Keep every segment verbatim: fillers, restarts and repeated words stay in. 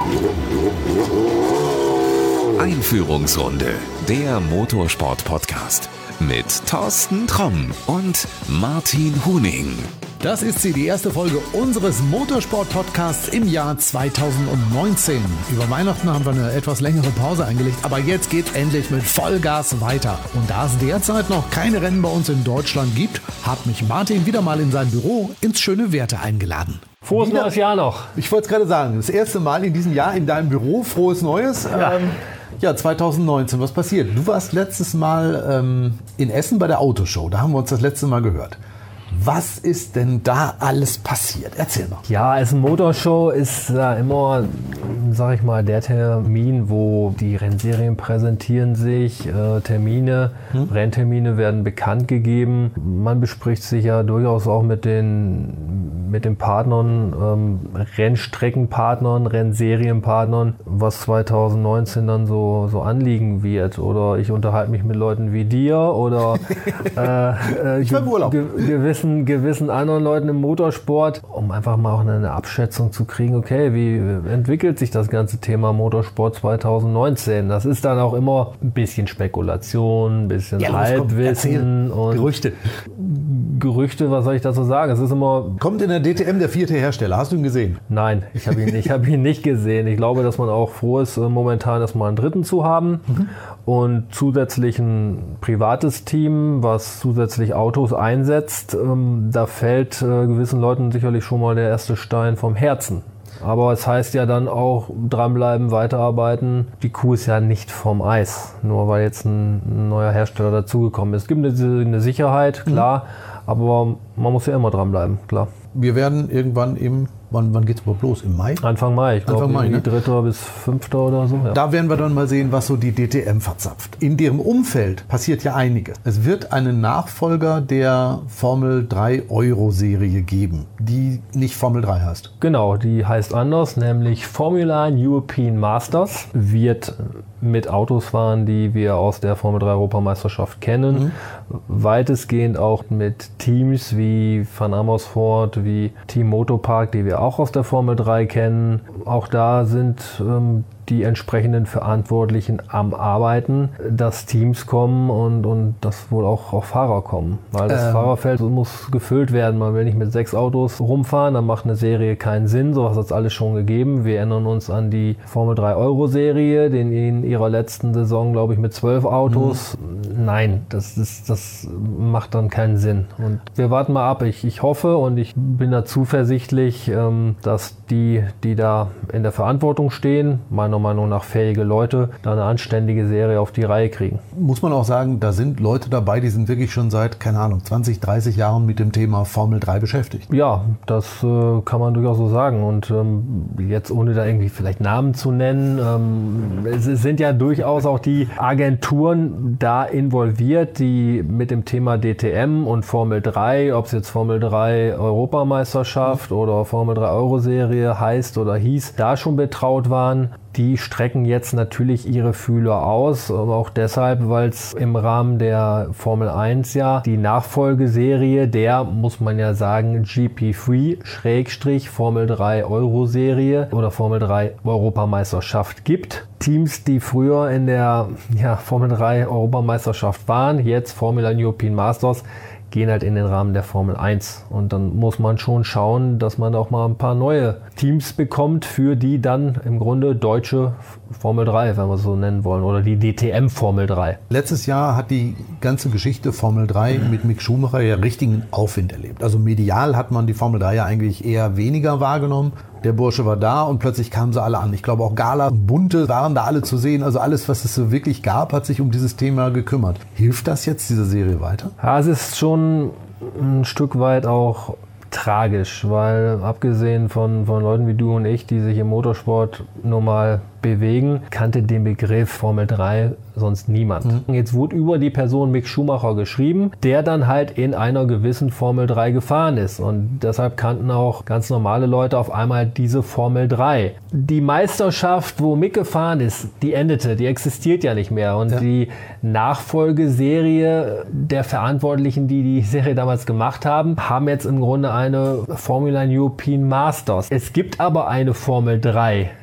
Einführungsrunde, der Motorsport-Podcast mit Thorsten Tromm und Martin Huning. Das ist sie, die erste Folge unseres Motorsport-Podcasts im Jahr zweitausendneunzehn. Über Weihnachten haben wir eine etwas längere Pause eingelegt, aber jetzt geht's endlich mit Vollgas weiter. Und da es derzeit noch keine Rennen bei uns in Deutschland gibt, hat mich Martin wieder mal in sein Büro ins schöne Werte eingeladen. Frohes neues Jahr noch. Ich wollte es gerade sagen, das erste Mal in diesem Jahr in deinem Büro, frohes Neues. Ja. Ähm, ja, zweitausendneunzehn, was passiert? Du warst letztes Mal ähm, in Essen bei der Autoshow, da haben wir uns das letzte Mal gehört. Was ist denn da alles passiert? Erzähl mal. Ja, Essen Motorshow ist ja immer, sag ich mal, der Termin, wo die Rennserien präsentieren sich, äh, Termine, hm? Renntermine werden bekannt gegeben. Man bespricht sich ja durchaus auch mit den, mit den Partnern, ähm, Rennstreckenpartnern, Rennserienpartnern, was zweitausendneunzehn dann so, so anliegen wird. Oder ich unterhalte mich mit Leuten wie dir oder äh, äh, ich war im Urlaub. Ge- gewissen gewissen anderen Leuten im Motorsport, um einfach mal auch eine Abschätzung zu kriegen, okay, wie entwickelt sich das ganze Thema Motorsport zweitausendneunzehn? Das ist dann auch immer ein bisschen Spekulation, ein bisschen ja, Halbwissen und Gerüchte. Gerüchte, was soll ich dazu sagen? Es ist immer... Kommt in der D T M der vierte Hersteller, hast du ihn gesehen? Nein, ich habe ihn, ich hab ihn nicht gesehen. Ich glaube, dass man auch froh ist, momentan erstmal einen dritten zu haben mhm. und zusätzlich ein privates Team, was zusätzlich Autos einsetzt. Da fällt äh, gewissen Leuten sicherlich schon mal der erste Stein vom Herzen. Aber es heißt ja dann auch dranbleiben, weiterarbeiten. Die Kuh ist ja nicht vom Eis, nur weil jetzt ein, ein neuer Hersteller dazugekommen ist. Es gibt eine, eine Sicherheit, klar, mhm. aber man muss ja immer dranbleiben, klar. Wir werden irgendwann im, wann, wann geht es überhaupt los? Im Mai? Anfang Mai, ich glaube, ne? dritter bis fünfter oder so. Ja. Da werden wir dann mal sehen, was so die D T M verzapft. In deren Umfeld passiert ja einiges. Es wird einen Nachfolger der Formel drei Euro-Serie geben, die nicht Formel drei heißt. Genau, die heißt anders, nämlich Formula European Masters. Wird mit Autos fahren, die wir aus der Formel drei Europameisterschaft kennen. Mhm. Weitestgehend auch mit Teams wie Van Amersfoort, wie Team Motopark, die wir auch aus der Formel drei kennen. Auch da sind ähm, die entsprechenden Verantwortlichen am Arbeiten, dass Teams kommen und, und dass wohl auch, auch Fahrer kommen. Weil das ähm. Fahrerfeld muss gefüllt werden. Man will nicht mit sechs Autos rumfahren, dann macht eine Serie keinen Sinn. Sowas hat es alles schon gegeben. Wir erinnern uns an die Formel drei Euro-Serie, den in ihrer letzten Saison, glaube ich, mit zwölf Autos. Mhm. Nein, das, ist, das macht dann keinen Sinn. Und wir warten mal ab. Ich, ich hoffe und ich bin da zuversichtlich, ähm, dass die, die da in der Verantwortung stehen, meiner Meinung nach fähige Leute, da eine anständige Serie auf die Reihe kriegen. Muss man auch sagen, da sind Leute dabei, die sind wirklich schon seit, keine Ahnung, zwanzig, dreißig Jahren mit dem Thema Formel drei beschäftigt. Ja, das äh, kann man durchaus so sagen. Und ähm, jetzt ohne da irgendwie vielleicht Namen zu nennen, ähm, es sind ja durchaus auch die Agenturen da involviert, die mit dem Thema D T M und Formel drei, ob es jetzt Formel drei Europameisterschaft mhm. oder Formel drei Euro-Serie heißt oder hieß, da schon betraut waren. Die strecken jetzt natürlich ihre Fühler aus, aber auch deshalb, weil es im Rahmen der Formel eins ja die Nachfolgeserie der, muss man ja sagen, G P drei Schrägstrich Formel drei Euro-Serie oder Formel drei Europameisterschaft gibt. Teams, die früher in der ja, Formel drei Europameisterschaft waren, jetzt Formula European Masters, gehen halt in den Rahmen der Formel eins. Und dann muss man schon schauen, dass man auch mal ein paar neue Teams bekommt, für die dann im Grunde deutsche Formel drei, wenn wir es so nennen wollen, oder die D T M Formel drei. Letztes Jahr hat die ganze Geschichte Formel drei mit Mick Schumacher ja richtigen Aufwind erlebt. Also medial hat man die Formel drei ja eigentlich eher weniger wahrgenommen. Der Bursche war da und plötzlich kamen sie alle an. Ich glaube auch Gala und Bunte waren da alle zu sehen. Also alles, was es so wirklich gab, hat sich um dieses Thema gekümmert. Hilft das jetzt, diese Serie, weiter? Ja, es ist schon ein Stück weit auch tragisch, weil abgesehen von, von Leuten wie du und ich, die sich im Motorsport nur mal bewegen, kannte den Begriff Formel drei sonst niemand. Mhm. Jetzt wurde über die Person Mick Schumacher geschrieben, der dann halt in einer gewissen Formel drei gefahren ist. Und deshalb kannten auch ganz normale Leute auf einmal diese Formel drei. Die Meisterschaft, wo Mick gefahren ist, die endete, die existiert ja nicht mehr. Und ja. die Nachfolgeserie der Verantwortlichen, die die Serie damals gemacht haben, haben jetzt im Grunde eine Formula European Masters. Es gibt aber eine Formel drei.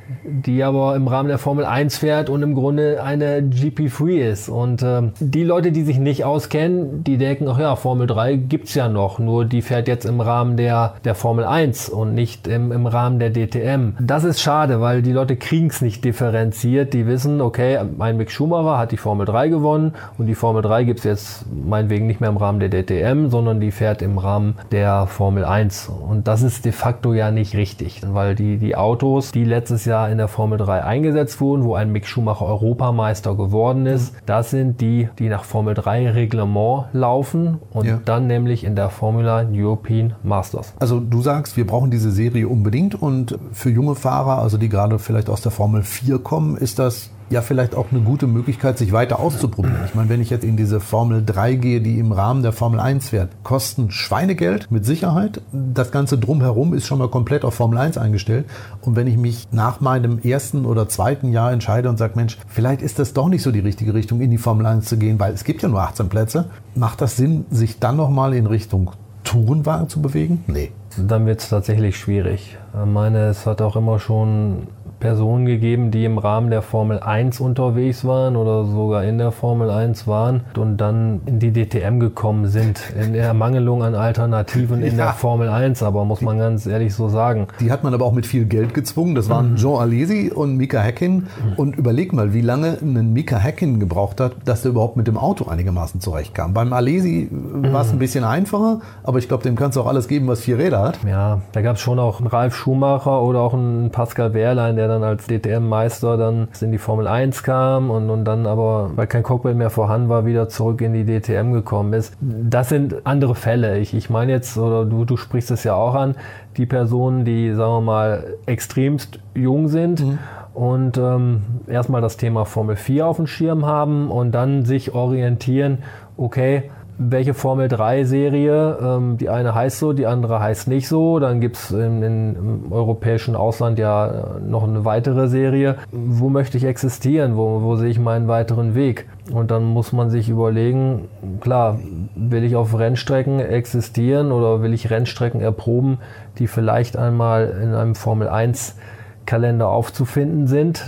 die aber im Rahmen der Formel eins fährt und im Grunde eine G P drei ist. Und ähm, die Leute, die sich nicht auskennen, die denken, ach ja, Formel drei gibt's ja noch, nur die fährt jetzt im Rahmen der, der Formel eins und nicht im, im Rahmen der D T M. Das ist schade, weil die Leute kriegen es nicht differenziert. Die wissen, okay, ein Mick Schumacher hat die Formel drei gewonnen und die Formel drei gibt's jetzt meinetwegen nicht mehr im Rahmen der D T M, sondern die fährt im Rahmen der Formel eins. Und das ist de facto ja nicht richtig, weil die, die Autos, die letztes Jahr in der Formel drei eingesetzt wurden, wo ein Mick Schumacher Europameister geworden ist, das sind die, die nach Formel drei Reglement laufen und ja. dann nämlich in der Formula European Masters. Also du sagst, wir brauchen diese Serie unbedingt und für junge Fahrer, also die gerade vielleicht aus der Formel vier kommen, ist das ja vielleicht auch eine gute Möglichkeit, sich weiter auszuprobieren. Ich meine, wenn ich jetzt in diese Formel drei gehe, die im Rahmen der Formel eins fährt, kosten Schweinegeld mit Sicherheit. Das Ganze drumherum ist schon mal komplett auf Formel eins eingestellt. Und wenn ich mich nach meinem ersten oder zweiten Jahr entscheide und sage, Mensch, vielleicht ist das doch nicht so die richtige Richtung, in die Formel eins zu gehen, weil es gibt ja nur achtzehn Plätze, macht das Sinn, sich dann nochmal in Richtung Tourenwagen zu bewegen? Nee. Dann wird es tatsächlich schwierig. Ich meine, es hat auch immer schon Personen gegeben, die im Rahmen der Formel eins unterwegs waren oder sogar in der Formel eins waren und dann in die D T M gekommen sind, in der Ermangelung an Alternativen in ja. der Formel eins, aber muss man ganz ehrlich so sagen. Die hat man aber auch mit viel Geld gezwungen, das waren mhm. Jean Alesi und Mika Häkkinen mhm. und überleg mal, wie lange ein Mika Häkkinen gebraucht hat, dass der überhaupt mit dem Auto einigermaßen zurechtkam. Beim Alesi mhm. war es ein bisschen einfacher, aber ich glaube, dem kannst du auch alles geben, was vier Räder hat. Ja, da gab es schon auch einen Ralf Schumacher oder auch einen Pascal Wehrlein, der dann als D T M-Meister dann in die Formel eins kam und, und dann aber, weil kein Cockpit mehr vorhanden war, wieder zurück in die D T M gekommen ist. Das sind andere Fälle. Ich, ich meine jetzt, oder du, du sprichst es ja auch an, die Personen, die, sagen wir mal, extremst jung sind mhm. und ähm, erstmal das Thema Formel vier auf dem Schirm haben und dann sich orientieren, okay, welche Formel drei Serie, ähm, die eine heißt so, die andere heißt nicht so. Dann gibt es im europäischen Ausland ja noch eine weitere Serie. Wo möchte ich existieren? Wo, wo sehe ich meinen weiteren Weg? Und dann muss man sich überlegen, klar, will ich auf Rennstrecken existieren oder will ich Rennstrecken erproben, die vielleicht einmal in einem Formel eins Kalender aufzufinden sind,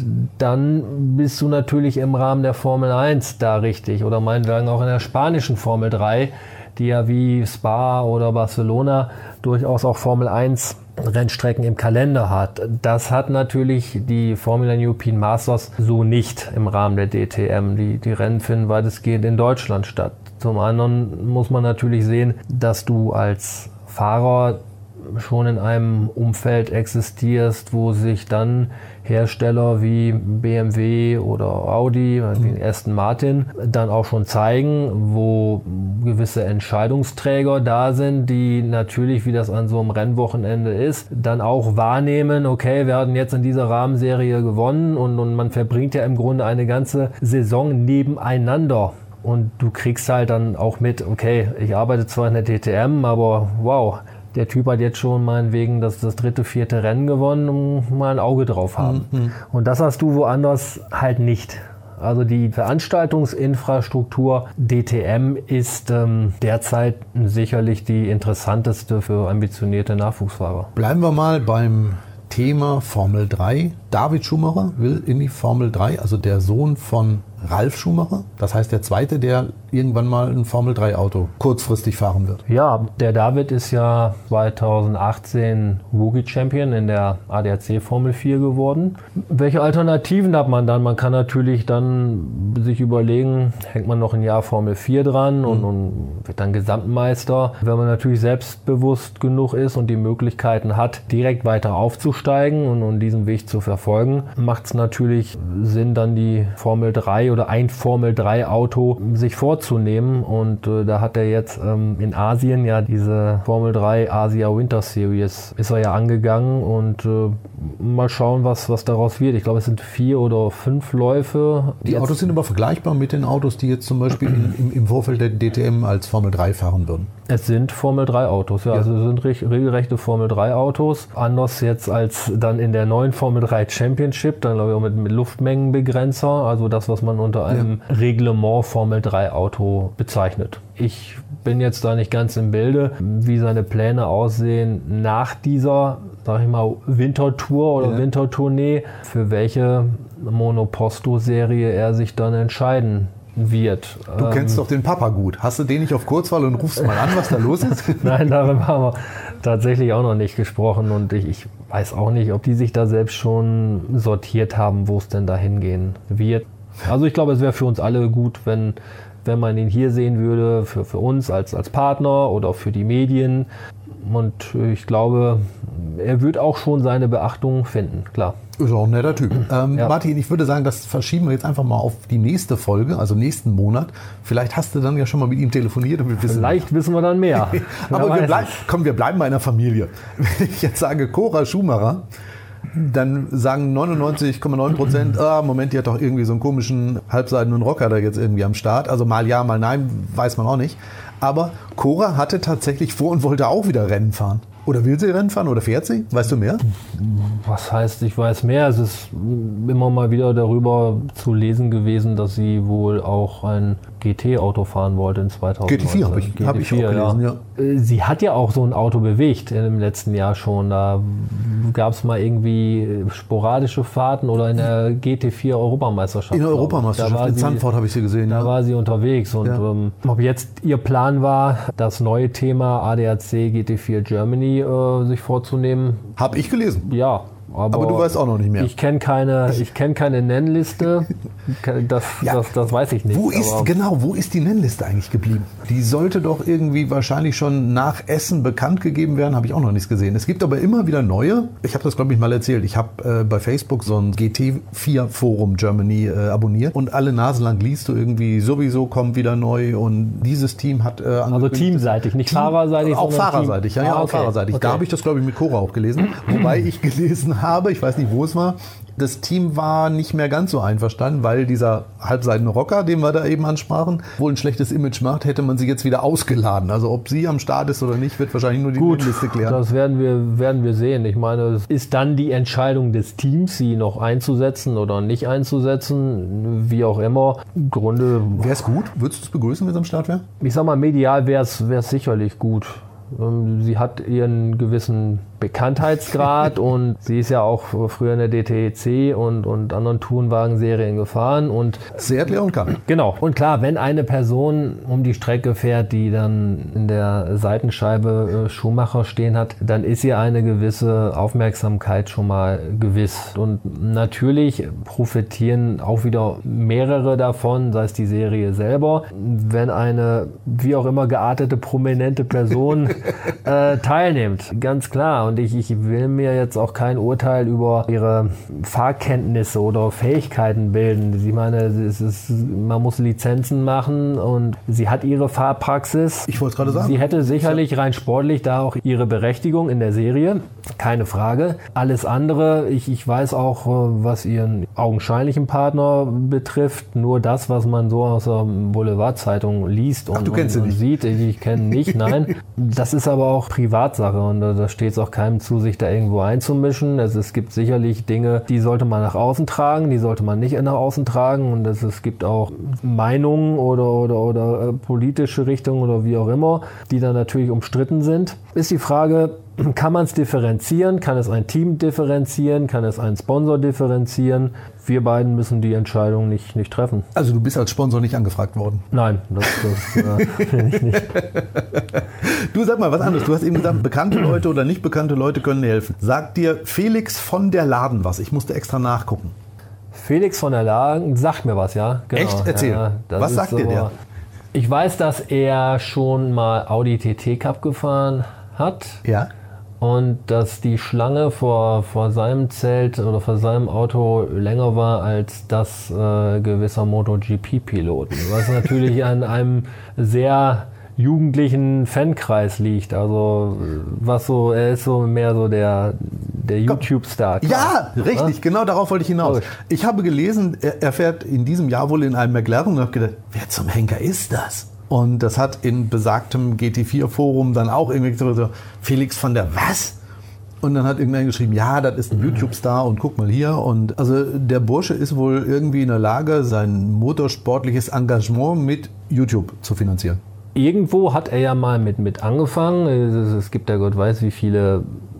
dann bist du natürlich im Rahmen der Formel eins da richtig oder meinetwegen auch in der spanischen Formel drei, die ja wie Spa oder Barcelona durchaus auch Formel eins Rennstrecken im Kalender hat. Das hat natürlich die Formula European Masters so nicht im Rahmen der D T M. Die, die Rennen finden weitestgehend in Deutschland statt. Zum anderen muss man natürlich sehen, dass du als Fahrer schon in einem Umfeld existierst, wo sich dann Hersteller wie B M W oder Audi, wie Aston Martin, dann auch schon zeigen, wo gewisse Entscheidungsträger da sind, die natürlich, wie das an so einem Rennwochenende ist, dann auch wahrnehmen, okay, wir hatten jetzt in dieser Rahmenserie gewonnen und, und man verbringt ja im Grunde eine ganze Saison nebeneinander. Und du kriegst halt dann auch mit, okay, ich arbeite zwar in der D T M, aber wow, der Typ hat jetzt schon meinetwegen das, das dritte, vierte Rennen gewonnen und mal ein Auge drauf haben. Mhm. Und das hast du woanders halt nicht. Also die Veranstaltungsinfrastruktur D T M ist ähm, derzeit sicherlich die interessanteste für ambitionierte Nachwuchsfahrer. Bleiben wir mal beim Thema Formel drei. David Schumacher will in die Formel drei, also der Sohn von Ralf Schumacher. Das heißt der Zweite, der irgendwann mal ein Formel drei Auto kurzfristig fahren wird. Ja, der David ist ja zweitausendachtzehn Rookie Champion in der A D A C Formel vier geworden. Welche Alternativen hat man dann? Man kann natürlich dann sich überlegen, hängt man noch ein Jahr Formel vier dran und, mhm. und wird dann Gesamtmeister. Wenn man natürlich selbstbewusst genug ist und die Möglichkeiten hat, direkt weiter aufzusteigen und, und diesen Weg zu verfolgen, macht es natürlich Sinn, dann die Formel drei oder ein Formel drei Auto sich vorzunehmen und äh, da hat er jetzt ähm, in Asien ja diese Formel drei Asia Winter Series ist er ja angegangen und äh, mal schauen, was, was daraus wird. Ich glaube, es sind vier oder fünf Läufe. Die jetzt Autos sind aber vergleichbar mit den Autos, die jetzt zum Beispiel in, im, im Vorfeld der D T M als Formel drei fahren würden. Es sind Formel drei Autos, ja, ja. Also es sind re- regelrechte Formel drei Autos. Anders jetzt als dann in der neuen Formel drei Championship, dann glaube ich auch mit, mit Luftmengenbegrenzer, also das, was man unter einem ja. Reglement Formel drei Auto bezeichnet. Ich bin jetzt da nicht ganz im Bilde, wie seine Pläne aussehen nach dieser sag ich mal, Wintertour oder ja. Wintertournee, für welche Monoposto-Serie er sich dann entscheiden wird. Du ähm, kennst doch den Papa gut. Hast du den nicht auf Kurzwahl und rufst mal an, was da los ist? Nein, darüber haben wir tatsächlich auch noch nicht gesprochen und ich, ich weiß auch nicht, ob die sich da selbst schon sortiert haben, wo es denn da hingehen wird. Also ich glaube, es wäre für uns alle gut, wenn, wenn man ihn hier sehen würde, für, für uns als, als Partner oder für die Medien. Und ich glaube, er wird auch schon seine Beachtung finden, klar. Ist auch ein netter Typ. Ähm, ja. Martin, ich würde sagen, das verschieben wir jetzt einfach mal auf die nächste Folge, also nächsten Monat. Vielleicht hast du dann ja schon mal mit ihm telefoniert. Und wir wissen Vielleicht wissen wir dann mehr. Aber wir bleib, komm, wir bleiben bei einer Familie. Wenn ich jetzt sage Cora Schumacher, dann sagen neunundneunzig Komma neun Prozent, ah, Moment, die hat doch irgendwie so einen komischen halbseidenen Rocker da jetzt irgendwie am Start. Also mal ja, mal nein, weiß man auch nicht. Aber Cora hatte tatsächlich vor und wollte auch wieder Rennen fahren. Oder will sie Rennen fahren oder fährt sie? Weißt du mehr? Was heißt, ich weiß mehr? Es ist immer mal wieder darüber zu lesen gewesen, dass sie wohl auch ein G T-Auto fahren wollte in zweitausendneunzehn. G T vier habe ich, hab ich auch gelesen, ja. ja. Sie hat ja auch so ein Auto bewegt im letzten Jahr schon. Da gab es mal irgendwie sporadische Fahrten oder in der G T vier Europameisterschaft. In der Europameisterschaft, in Zandvoort habe ich sie gesehen. Da ja. war sie unterwegs. Und ja. ähm, ob jetzt ihr Plan war, das neue Thema A D A C G T vier Germany äh, sich vorzunehmen. Habe ich gelesen. Ja. Aber, aber du weißt auch noch nicht mehr. Ich kenne keine, ich kenn keine Nennliste. Das, ja. das, das weiß ich nicht. Wo ist, genau, wo ist die Nennliste eigentlich geblieben? Die sollte doch irgendwie wahrscheinlich schon nach Essen bekannt gegeben werden. Habe ich auch noch nichts gesehen. Es gibt aber immer wieder neue. Ich habe das, glaube ich, mal erzählt. Ich habe äh, bei Facebook so ein G T vier Forum Germany äh, abonniert. Und alle Nase lang liest du irgendwie, sowieso kommt wieder neu. Und dieses Team hat... Äh, also teamseitig, nicht Team, fahrerseitig, auch fahrerseitig, Team. ja, ja, ah, okay. auch fahrerseitig. Okay. Da habe ich das, glaube ich, mit Cora auch gelesen. Wobei ich gelesen habe, ich weiß nicht, wo es war, das Team war nicht mehr ganz so einverstanden, weil dieser halbseidene Rocker, den wir da eben ansprachen, wohl ein schlechtes Image macht, hätte man sie jetzt wieder ausgeladen. Also ob sie am Start ist oder nicht, wird wahrscheinlich nur die Gut, Liste klären. Das werden wir, werden wir sehen. Ich meine, es ist dann die Entscheidung des Teams, sie noch einzusetzen oder nicht einzusetzen, wie auch immer. Im Grunde... Wäre es gut? Würdest du es begrüßen, wenn es am Start wäre? Ich sag mal, medial wäre es sicherlich gut. Sie hat ihren gewissen Bekanntheitsgrad und sie ist ja auch früher in der D T C und, und anderen Tourenwagen-Serien gefahren. Und Seat Leonca. Genau. Und klar, wenn eine Person um die Strecke fährt, die dann in der Seitenscheibe Schumacher stehen hat, dann ist ihr eine gewisse Aufmerksamkeit schon mal gewiss. Und natürlich profitieren auch wieder mehrere davon, sei es die Serie selber. Wenn eine wie auch immer geartete, prominente Person äh, teilnimmt, ganz klar. Und ich, ich will mir jetzt auch kein Urteil über ihre Fahrkenntnisse oder Fähigkeiten bilden. Ich meine, es ist, man muss Lizenzen machen und sie hat ihre Fahrpraxis. Ich wollte es gerade sagen. Sie hätte sicherlich rein sportlich da auch ihre Berechtigung in der Serie, keine Frage. Alles andere, ich, ich weiß auch, was ihren augenscheinlichen Partner betrifft, nur das, was man so aus der Boulevardzeitung liest und, Ach, du kennst und, sie nicht. und sieht. Ich, ich kenne nicht, nein. Das ist aber auch Privatsache und da, da steht es auch keinem zu, sich da irgendwo einzumischen. Also es gibt sicherlich Dinge, die sollte man nach außen tragen, die sollte man nicht nach außen tragen und es, es gibt auch Meinungen oder, oder, oder äh, politische Richtungen oder wie auch immer, die dann natürlich umstritten sind. Ist die Frage, kann man es differenzieren? Kann es ein Team differenzieren? Kann es ein Sponsor differenzieren? Wir beiden müssen die Entscheidung nicht, nicht treffen. Also du bist als Sponsor nicht angefragt worden? Nein, das, das äh, will ich nicht. Du, sag mal was anderes. Du hast eben gesagt, bekannte Leute oder nicht bekannte Leute können dir helfen. Sagt dir Felix von der Laden was? Ich musste extra nachgucken. Felix von der Laden sagt mir was, ja. Genau. Echt? Erzähl. Ja, was sagt dir der? Ich weiß, dass er schon mal Audi T T Cup gefahren hat. Ja. Und dass die Schlange vor, vor seinem Zelt oder vor seinem Auto länger war als das äh, gewisser MotoGP-Piloten. Was natürlich an einem sehr jugendlichen Fankreis liegt. Also was so, er ist so mehr so der, der YouTube-Star. Ja, richtig, ja? Genau darauf wollte ich hinaus. Ich habe gelesen, er, er fährt in diesem Jahr wohl in einem McLaren und habe gedacht, wer zum Henker ist das? Und das hat in besagtem G T vier Forum dann auch irgendwie so, Felix von der was? Und dann hat irgendeiner geschrieben, ja, das ist ein YouTube-Star und guck mal hier. Und also der Bursche ist wohl irgendwie in der Lage, sein motorsportliches Engagement mit YouTube zu finanzieren. Irgendwo hat er ja mal mit, mit angefangen. Es gibt ja Gott weiß wie viele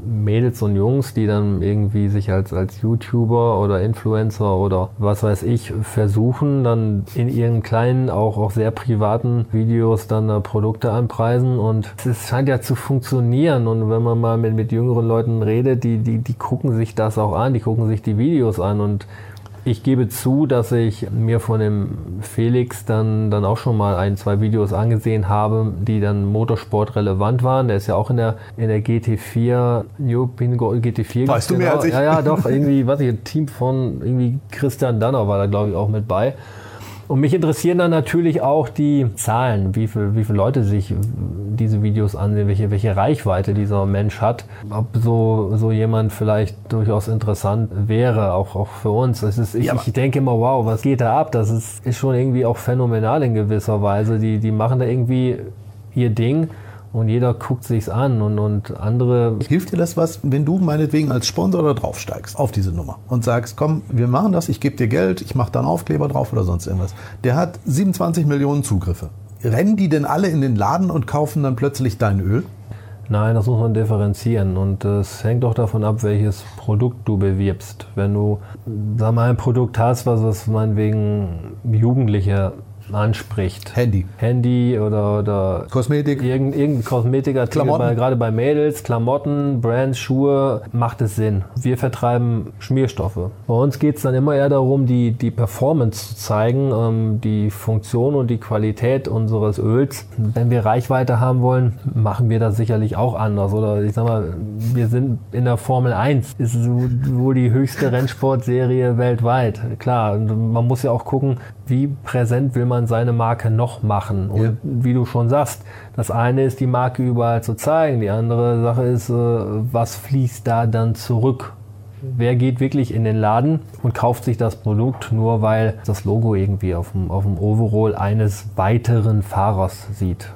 Mädels und Jungs, die dann irgendwie sich als, als YouTuber oder Influencer oder was weiß ich versuchen, dann in ihren kleinen, auch, auch sehr privaten Videos dann äh, Produkte anpreisen und es scheint ja zu funktionieren und wenn man mal mit, mit jüngeren Leuten redet, die, die, die gucken sich das auch an, die gucken sich die Videos an und ich gebe zu, dass ich mir von dem Felix dann, dann auch schon mal ein, zwei Videos angesehen habe, die dann Motorsport relevant waren. Der ist ja auch in der, in der G T vier, European G T vier. Weißt du mehr als ich? Ja, ja, doch, irgendwie, was ich, ein Team von irgendwie Christian Danner war da, glaube ich, auch mit bei. Und mich interessieren dann natürlich auch die Zahlen, wie viel, wie viele Leute sich diese Videos ansehen, welche, welche Reichweite dieser Mensch hat. Ob so, so jemand vielleicht durchaus interessant wäre, auch, auch für uns. Es ist, ich, Ja, ich denke immer, wow, was geht da ab? Das ist, ist schon irgendwie auch phänomenal in gewisser Weise. Die, die machen da irgendwie ihr Ding. Und jeder guckt sich's an und, und andere... Hilft dir das was, wenn du meinetwegen als Sponsor da draufsteigst auf diese Nummer und sagst, komm, wir machen das, ich gebe dir Geld, ich mache da einen Aufkleber drauf oder sonst irgendwas. Der hat siebenundzwanzig Millionen Zugriffe. Rennen die denn alle in den Laden und kaufen dann plötzlich dein Öl? Nein, das muss man differenzieren und es hängt doch davon ab, welches Produkt du bewirbst. Wenn du, sag mal, ein Produkt hast, was es meinetwegen Jugendliche anspricht. Handy. Handy oder, oder Kosmetik. Irgendein, irgendein Kosmetikartikel, Klamotten. bei, gerade bei Mädels, Klamotten, Brands, Schuhe, macht es Sinn. Wir vertreiben Schmierstoffe. Bei uns geht es dann immer eher darum, die, die Performance zu zeigen, ähm, die Funktion und die Qualität unseres Öls. Wenn wir Reichweite haben wollen, machen wir das sicherlich auch anders. Oder ich sag mal, wir sind in der Formel eins, ist wohl die höchste Rennsportserie weltweit. Klar, man muss ja auch gucken, wie präsent will man seine Marke noch machen. Und ja. wie du schon sagst, das eine ist, die Marke überall zu zeigen. Die andere Sache ist, was fließt da dann zurück? Wer geht wirklich in den Laden und kauft sich das Produkt, nur weil das Logo irgendwie auf dem, auf dem Overall eines weiteren Fahrers sieht?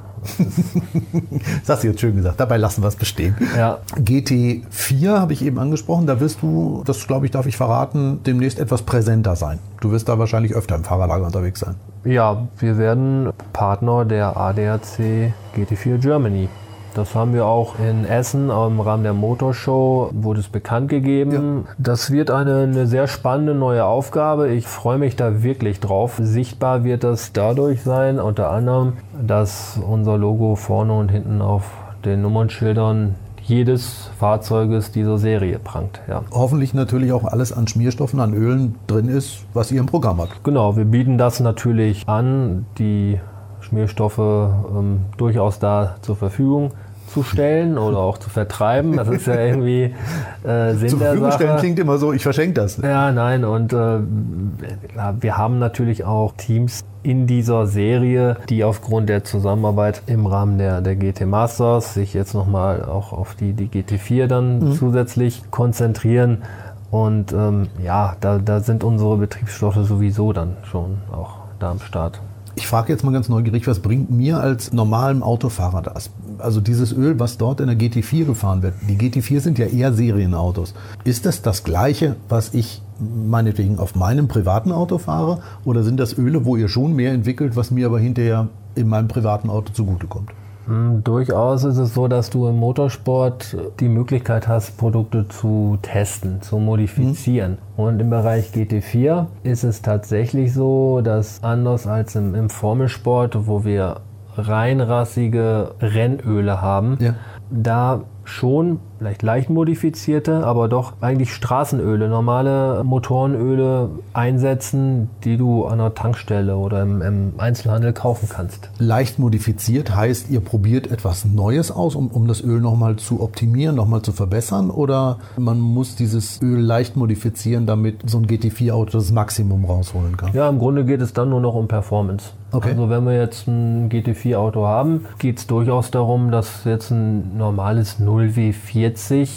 Das hast du jetzt schön gesagt, dabei lassen wir es bestehen. Ja. G T vier habe ich eben angesprochen, da wirst du, das glaube ich, darf ich verraten, demnächst etwas präsenter sein. Du wirst da wahrscheinlich öfter im Fahrerlager unterwegs sein. Ja, wir werden Partner der A D A C G T vier Germany. Das haben wir auch in Essen im Rahmen der Motorshow, wurde es bekannt gegeben. Ja. Das wird eine, eine sehr spannende neue Aufgabe. Ich freue mich da wirklich drauf. Sichtbar wird das dadurch sein, unter anderem, dass unser Logo vorne und hinten auf den Nummernschildern jedes Fahrzeuges dieser Serie prangt. Ja. Hoffentlich natürlich auch alles an Schmierstoffen, an Ölen drin ist, was ihr im Programm habt. Genau, wir bieten das natürlich an, die Schmierstoffe ähm, durchaus da zur Verfügung zu stellen oder auch zu vertreiben. Das ist ja irgendwie äh, Sinn zur der Verfügung Sache. stellen klingt immer so, ich verschenke das. Ja, nein, und äh, wir haben natürlich auch Teams in dieser Serie, die aufgrund der Zusammenarbeit im Rahmen der, der G T Masters sich jetzt nochmal auch auf die, die G T vier dann mhm. zusätzlich konzentrieren. Und ähm, ja, da, da sind unsere Betriebsstoffe sowieso dann schon auch da am Start. Ich frage jetzt mal ganz neugierig, was bringt mir als normalem Autofahrer das? Also dieses Öl, was dort in der G T vier gefahren wird, die G T vier sind ja eher Serienautos. Ist das das Gleiche, was ich meinetwegen auf meinem privaten Auto fahre? Oder sind das Öle, wo ihr schon mehr entwickelt, was mir aber hinterher in meinem privaten Auto zugutekommt? Durchaus ist es so, dass du im Motorsport die Möglichkeit hast, Produkte zu testen, zu modifizieren. Mhm. Und im Bereich G T vier ist es tatsächlich so, dass anders als im, im Formelsport, wo wir reinrassige Rennöle haben, ja. da schon vielleicht leicht modifizierte, aber doch eigentlich Straßenöle, normale Motorenöle einsetzen, die du an der Tankstelle oder im, im Einzelhandel kaufen kannst. Leicht modifiziert heißt, ihr probiert etwas Neues aus, um, um das Öl nochmal zu optimieren, nochmal zu verbessern, oder man muss dieses Öl leicht modifizieren, damit so ein G T vier Auto das Maximum rausholen kann? Ja, im Grunde geht es dann nur noch um Performance. Okay. Also wenn wir jetzt ein G T vier Auto haben, geht es durchaus darum, dass jetzt ein normales null W vierzig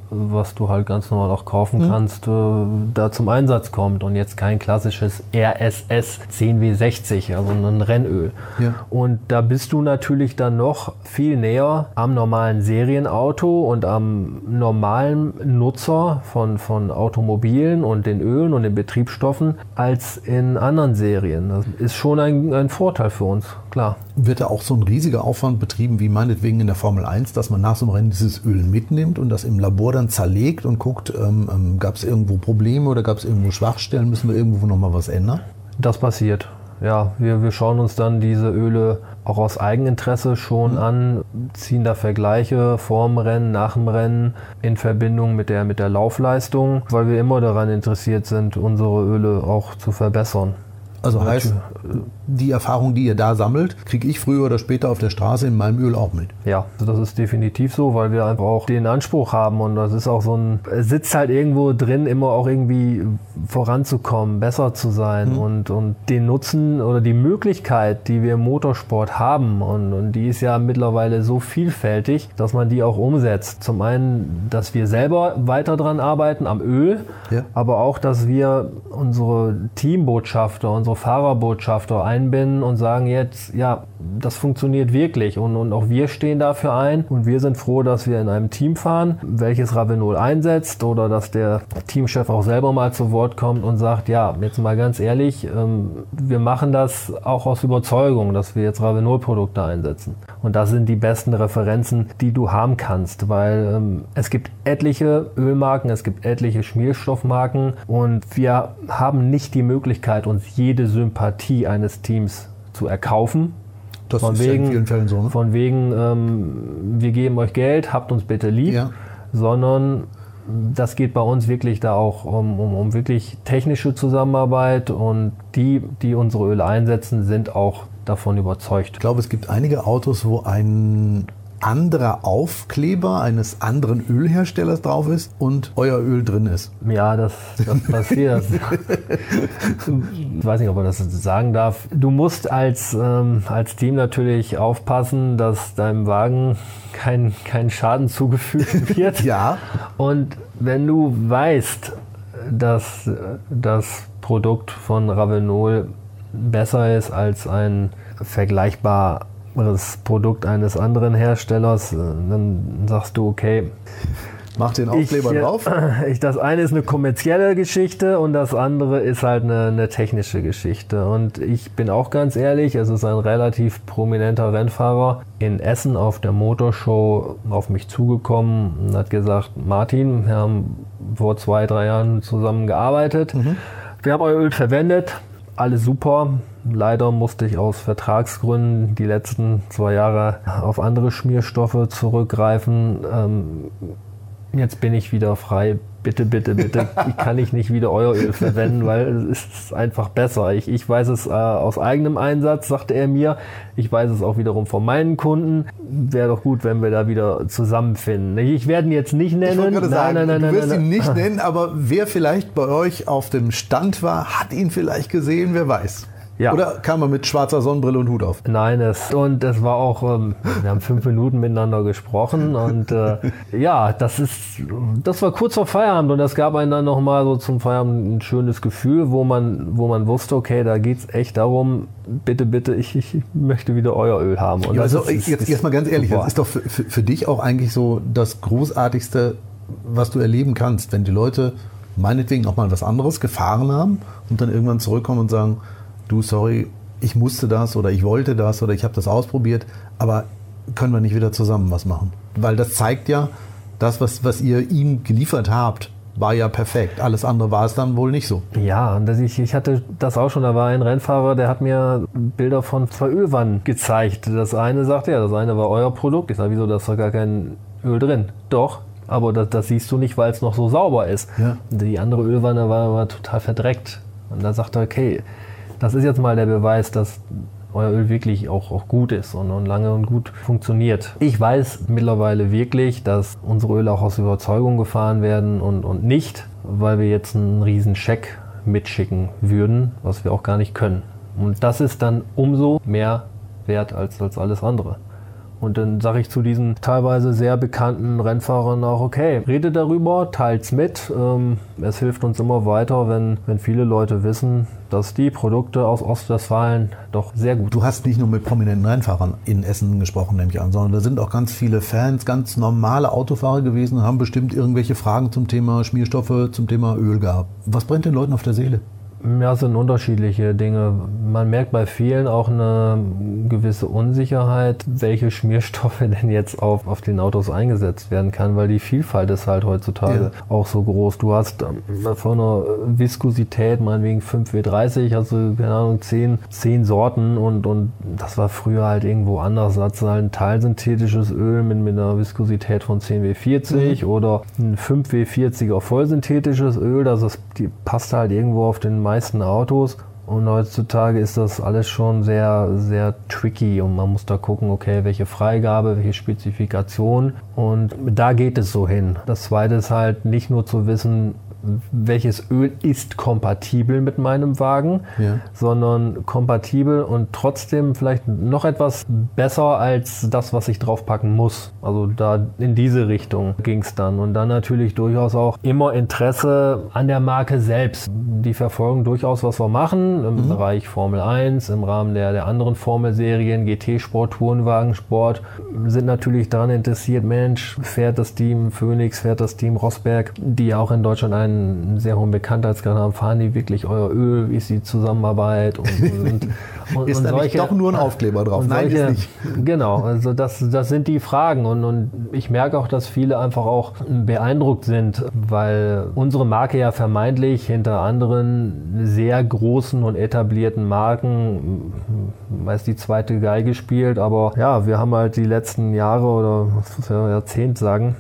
was du halt ganz normal auch kaufen Mhm. kannst, äh, da zum Einsatz kommt und jetzt kein klassisches R S S zehn W sechzig, also ein Rennöl. Ja. Und da bist du natürlich dann noch viel näher am normalen Serienauto und am normalen Nutzer von, von Automobilen und den Ölen und den Betriebsstoffen als in anderen Serien. Das ist schon ein, ein Vorteil für uns, klar. Wird da auch so ein riesiger Aufwand betrieben, wie meinetwegen in der Formel eins, dass man nach so einem Rennen dieses Öl mitnimmt und das im Labor dann zerlegt und guckt, ähm, ähm, gab es irgendwo Probleme oder gab es irgendwo Schwachstellen, müssen wir irgendwo nochmal was ändern? Das passiert. Ja, wir, wir schauen uns dann diese Öle auch aus Eigeninteresse schon an, ziehen da Vergleiche vor dem Rennen, nach dem Rennen in Verbindung mit der, mit der Laufleistung, weil wir immer daran interessiert sind, unsere Öle auch zu verbessern. Also heißt, die Erfahrung, die ihr da sammelt, kriege ich früher oder später auf der Straße in meinem Öl auch mit. Ja, das ist definitiv so, weil wir einfach auch den Anspruch haben und das ist auch so ein, es sitzt halt irgendwo drin, immer auch irgendwie voranzukommen, besser zu sein mhm. und, und den Nutzen oder die Möglichkeit, die wir im Motorsport haben und, und die ist ja mittlerweile so vielfältig, dass man die auch umsetzt. Zum einen, dass wir selber weiter dran arbeiten am Öl, ja. aber auch, dass wir unsere Teambotschafter, unsere Fahrerbotschafter einbinden und sagen jetzt, ja, das funktioniert wirklich und, und auch wir stehen dafür ein und wir sind froh, dass wir in einem Team fahren, welches Ravenol einsetzt oder dass der Teamchef auch selber mal zu Wort kommt und sagt, ja, jetzt mal ganz ehrlich, ähm, wir machen das auch aus Überzeugung, dass wir jetzt Ravenol-Produkte einsetzen. Und das sind die besten Referenzen, die du haben kannst, weil ähm, es gibt etliche Ölmarken, es gibt etliche Schmierstoffmarken und wir haben nicht die Möglichkeit, uns jede Sympathie eines Teams zu erkaufen. Das von ist wegen, ja in vielen Fällen so. Ne? Von wegen, ähm, wir geben euch Geld, habt uns bitte lieb, ja. sondern das geht bei uns wirklich da auch um, um, um wirklich technische Zusammenarbeit und die, die unsere Öle einsetzen, sind auch davon überzeugt. Ich glaube, es gibt einige Autos, wo ein anderer Aufkleber eines anderen Ölherstellers drauf ist und euer Öl drin ist. Ja, das, das passiert. Ich weiß nicht, ob man das sagen darf. Du musst als, ähm, als Team natürlich aufpassen, dass deinem Wagen kein, kein Schaden zugefügt wird. Ja. Und wenn du weißt, dass das Produkt von Ravenol besser ist als ein vergleichbar Produkt eines anderen Herstellers, dann sagst du, okay, mach den Aufkleber ich, drauf. Ich, das eine ist eine kommerzielle Geschichte und das andere ist halt eine, eine technische Geschichte. Und ich bin auch ganz ehrlich, es ist ein relativ prominenter Rennfahrer in Essen auf der Motorshow auf mich zugekommen und hat gesagt, Martin, wir haben vor zwei, drei Jahren zusammen gearbeitet. Mhm. Wir haben euer Öl verwendet. Alles super. Leider musste ich aus Vertragsgründen die letzten zwei Jahre auf andere Schmierstoffe zurückgreifen. Ähm, jetzt bin ich wieder frei. Bitte, bitte, bitte, kann ich nicht wieder euer Öl verwenden, weil es ist einfach besser. Ich, ich weiß es äh, aus eigenem Einsatz, sagte er mir. Ich weiß es auch wiederum von meinen Kunden. Wäre doch gut, wenn wir da wieder zusammenfinden. Ich werde ihn jetzt nicht nennen. Ich wollte gerade sagen, nein, nein, nein, du wirst nein, ihn nein. nicht nennen, aber wer vielleicht bei euch auf dem Stand war, hat ihn vielleicht gesehen, wer weiß. Ja. Oder kam er mit schwarzer Sonnenbrille und Hut auf? Nein, es, und es war auch, ähm, wir haben fünf Minuten miteinander gesprochen und äh, ja, das ist, das war kurz vor Feierabend und das gab einem dann nochmal so zum Feierabend ein schönes Gefühl, wo man, wo man wusste, okay, da geht es echt darum, bitte, bitte, ich, ich möchte wieder euer Öl haben. Und ja, das also ist, jetzt, ist, jetzt mal ganz ehrlich, super. das ist doch für, für, für dich auch eigentlich so das Großartigste, was du erleben kannst, wenn die Leute meinetwegen auch mal was anderes gefahren haben und dann irgendwann zurückkommen und sagen, du, sorry, ich musste das oder ich wollte das oder ich habe das ausprobiert, aber können wir nicht wieder zusammen was machen? Weil das zeigt ja, das, was, was ihr ihm geliefert habt, war ja perfekt. Alles andere war es dann wohl nicht so. Ja, und das, ich, ich hatte das auch schon, da war ein Rennfahrer, der hat mir Bilder von zwei Ölwannen gezeigt. Das eine sagte, ja, das eine war euer Produkt. Ich sage, wieso, da ist doch gar kein Öl drin? Doch, aber das, das siehst du nicht, weil es noch so sauber ist. Ja. Die andere Ölwanne war, war total verdreckt. Und da sagt er, okay, das ist jetzt mal der Beweis, dass euer Öl wirklich auch, auch gut ist und, und lange und gut funktioniert. Ich weiß mittlerweile wirklich, dass unsere Öle auch aus Überzeugung gefahren werden und, und nicht, weil wir jetzt einen riesen Scheck mitschicken würden, was wir auch gar nicht können. Und das ist dann umso mehr wert als, als alles andere. Und dann sage ich zu diesen teilweise sehr bekannten Rennfahrern auch, okay, rede darüber, teilt's mit. Ähm, es hilft uns immer weiter, wenn, wenn viele Leute wissen, dass die Produkte aus Ostwestfalen doch sehr gut sind. Du hast nicht nur mit prominenten Rennfahrern in Essen gesprochen, nehme ich an, sondern da sind auch ganz viele Fans, ganz normale Autofahrer gewesen und haben bestimmt irgendwelche Fragen zum Thema Schmierstoffe, zum Thema Öl gehabt. Was brennt den Leuten auf der Seele? Ja, es sind unterschiedliche Dinge. Man merkt bei vielen auch eine gewisse Unsicherheit, welche Schmierstoffe denn jetzt auf, auf den Autos eingesetzt werden kann, weil die Vielfalt ist halt heutzutage ja. auch so groß. Du hast von einer Viskosität, meinetwegen fünf W dreißig, hast du, keine Ahnung, zehn, zehn Sorten und, und das war früher halt irgendwo anders. Da hast du halt ein teilsynthetisches Öl mit, mit einer Viskosität von zehn W vierzig mhm. oder ein fünf W vierziger vollsynthetisches Öl, das ist, die passt halt irgendwo auf den meisten Autos und heutzutage ist das alles schon sehr, sehr tricky und man muss da gucken, okay, welche Freigabe, welche Spezifikation und da geht es so hin. Das Zweite ist halt nicht nur zu wissen, welches Öl ist kompatibel mit meinem Wagen, ja. sondern kompatibel und trotzdem vielleicht noch etwas besser als das, was ich draufpacken muss. Also da in diese Richtung ging es dann. Und dann natürlich durchaus auch immer Interesse an der Marke selbst. Die verfolgen durchaus, was wir machen im mhm. Bereich Formel eins, im Rahmen der, der anderen Formelserien, G T-Sport, Tourenwagensport, sind natürlich daran interessiert, Mensch, fährt das Team Phoenix, fährt das Team Rosberg, die ja auch in Deutschland einen einen sehr hohen Bekanntheitsgrad haben, fahren die wirklich euer Öl, wie ist die Zusammenarbeit und, und, und, ist und da solche, nicht doch nur ein Aufkleber drauf? Nein, solche, ist nicht. Genau, also das, das sind die Fragen und, und ich merke auch, dass viele einfach auch beeindruckt sind, weil unsere Marke ja vermeintlich hinter anderen sehr großen und etablierten Marken meist die zweite Geige spielt, aber ja, wir haben halt die letzten Jahre oder Jahrzehnt sagen,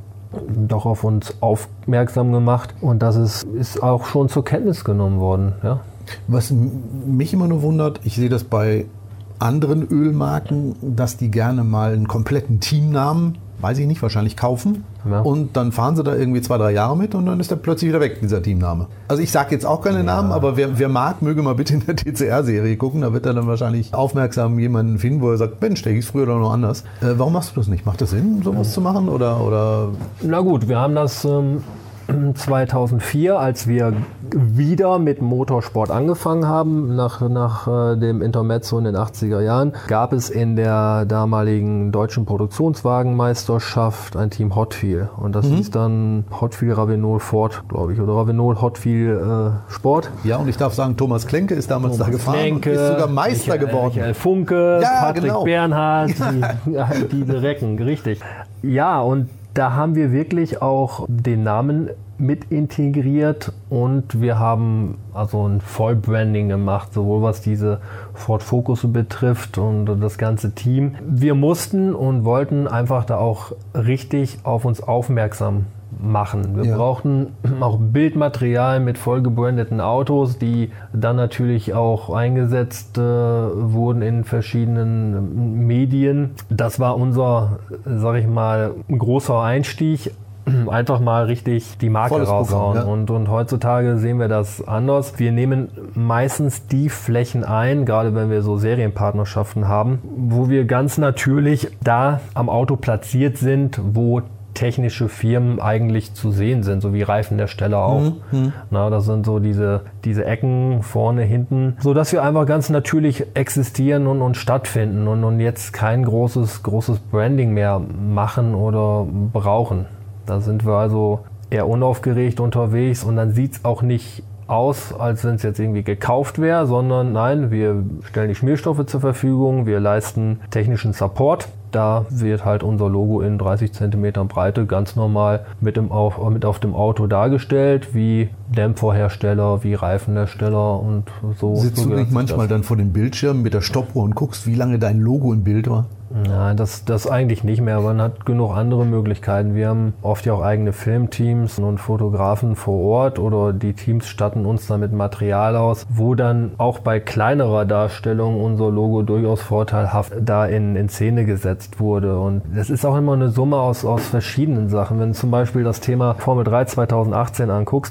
doch auf uns aufmerksam gemacht und das ist, ist auch schon zur Kenntnis genommen worden. Ja. Was mich immer nur wundert, ich sehe das bei anderen Ölmarken, dass die gerne mal einen kompletten Teamnamen, weiß ich nicht, wahrscheinlich kaufen ja. und dann fahren sie da irgendwie zwei, drei Jahre mit und dann ist der plötzlich wieder weg, dieser Teamname. Also ich sage jetzt auch keine ja. Namen, aber wer, wer mag, möge mal bitte in der T C R-Serie gucken, da wird er dann wahrscheinlich aufmerksam jemanden finden, wo er sagt, Mensch, der hieß früher doch noch anders. Äh, warum machst du das nicht? Macht das Sinn, sowas ja. zu machen? Oder, oder? Na gut, wir haben das ähm, zweitausendvier, als wir wieder mit Motorsport angefangen haben, nach, nach äh, dem Intermezzo in den achtziger Jahren, gab es in der damaligen deutschen Produktionswagenmeisterschaft ein Team Hotfeel. Und das mhm. hieß dann Hotfeel Ravenol Ford, glaube ich, oder Ravenol Hotfeel äh, Sport. Ja, und ich darf sagen, Thomas Klenke ist damals Thomas da gefahren Klenke, und ist sogar Meister Michael, geworden. Michael Funke, ja, Patrick genau. Bernhard, ja. die, diese Recken, richtig. Ja, und da haben wir wirklich auch den Namen mit integriert und wir haben also ein Vollbranding gemacht, sowohl was diese Ford Focus betrifft und das ganze Team. Wir mussten und wollten einfach da auch richtig auf uns aufmerksam machen. Wir ja. brauchten auch Bildmaterial mit vollgebrandeten Autos, die dann natürlich auch eingesetzt äh, wurden in verschiedenen Medien. Das war unser, sag ich mal, großer Einstieg. Einfach mal richtig die Marke Volles raushauen. Programm, ja. und, und heutzutage sehen wir das anders. Wir nehmen meistens die Flächen ein, gerade wenn wir so Serienpartnerschaften haben, wo wir ganz natürlich da am Auto platziert sind, wo technische Firmen eigentlich zu sehen sind, so wie Reifenhersteller auch. Mhm. Na, das sind so diese, diese Ecken vorne, hinten, so dass wir einfach ganz natürlich existieren und, und stattfinden und, und jetzt kein großes, großes Branding mehr machen oder brauchen. Da sind wir also eher unaufgeregt unterwegs und dann sieht es auch nicht aus, als wenn es jetzt irgendwie gekauft wäre, sondern nein, wir stellen die Schmierstoffe zur Verfügung, wir leisten technischen Support. Da wird halt unser Logo in dreißig Zentimeter Breite ganz normal mit, im auf, mit auf dem Auto dargestellt, wie Dämpferhersteller, wie Reifenhersteller und so. Sitzt so du nicht manchmal das. dann vor dem Bildschirm mit der Stoppuhr und guckst, wie lange dein Logo im Bild war? Nein, das, das eigentlich nicht mehr. Man hat genug andere Möglichkeiten. Wir haben oft ja auch eigene Filmteams und Fotografen vor Ort oder die Teams statten uns dann mit Material aus, wo dann auch bei kleinerer Darstellung unser Logo durchaus vorteilhaft da in, in Szene gesetzt wurde. Und das ist auch immer eine Summe aus, aus verschiedenen Sachen. Wenn du zum Beispiel das Thema Formel drei zweitausendachtzehn anguckst,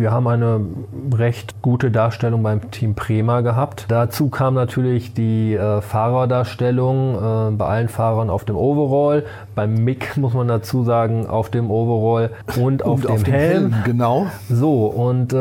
wir haben eine recht gute Darstellung beim Team Prema gehabt. Dazu kam natürlich die äh, Fahrerdarstellung äh, bei allen Fahrern auf dem Overall. Beim Mick muss man dazu sagen, auf dem Overall und auf, und dem, auf dem Helm. Helm. Genau. So, und äh,